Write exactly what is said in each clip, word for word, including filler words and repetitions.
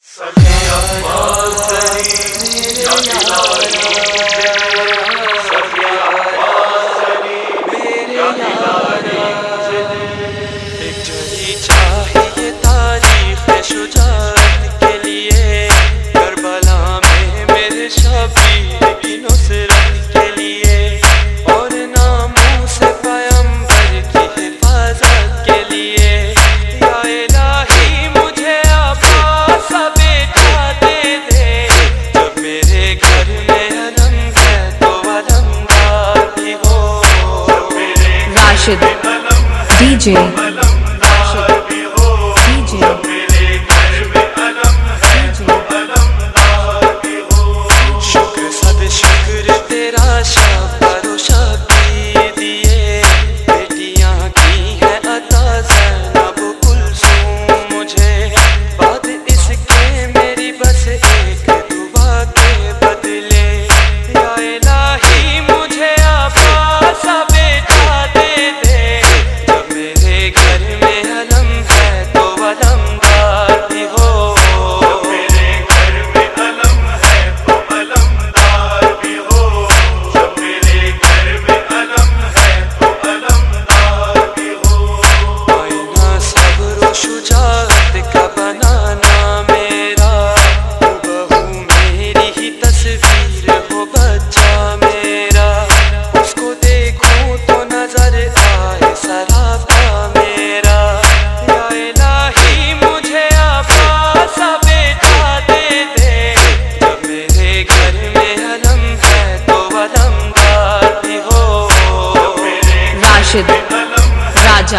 चाहिए तारीख शुजाअत के लिए, करबला में मेरे शबीर की नुसरत के लिए, और नामों से पैगंबर की हिफाजत के लिए। या इलाही मुझे अब्बास सा बेटा दे दे, जब मेरे घर में अलम है तो अलमदार भी हो। Rashid DJ Raja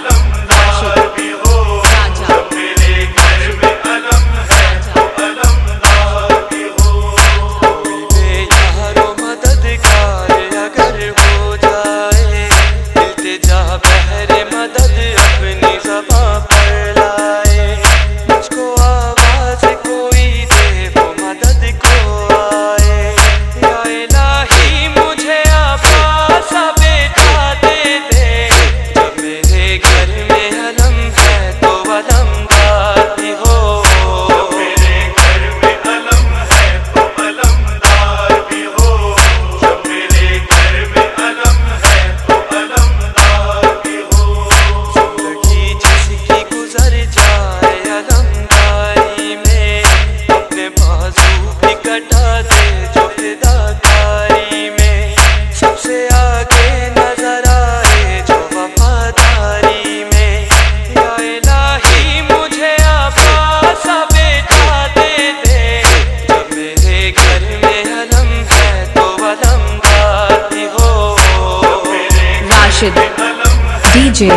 Rashid DJ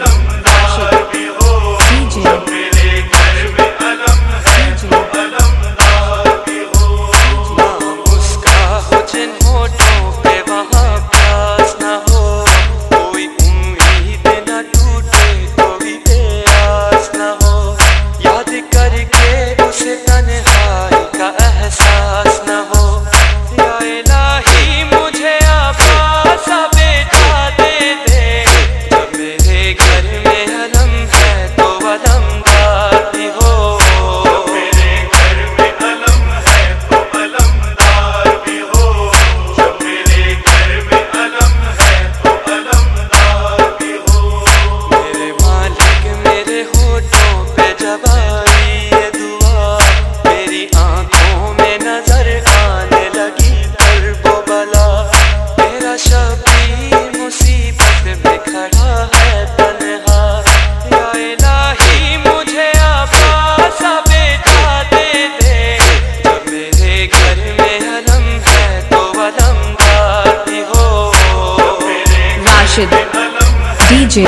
DJ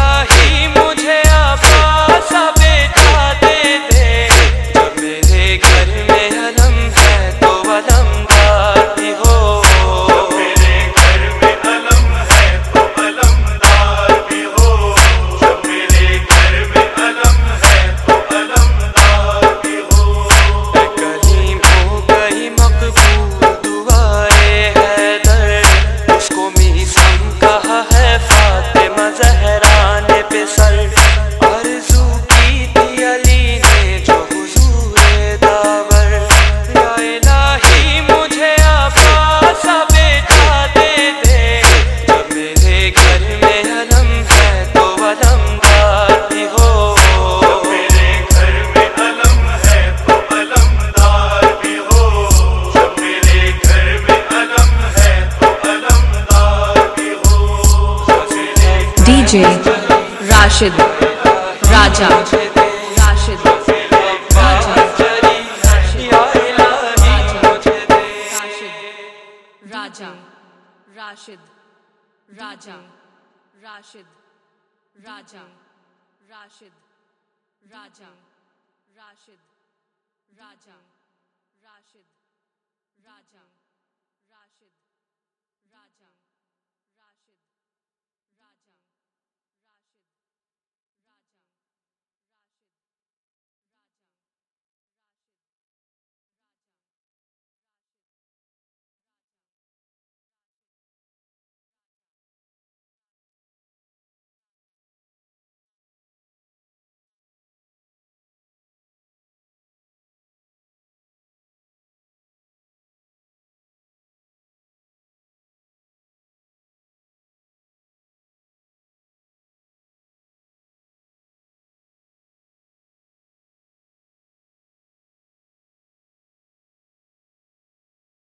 मुझे अब्बास सा बेटा दे दे, जब मेरे डीजे राशिद राजा राशिद राजा राजा राशिद राजा राशिद राजा राशिद राजा राशिद राजा राशिद राजा राशिद राजा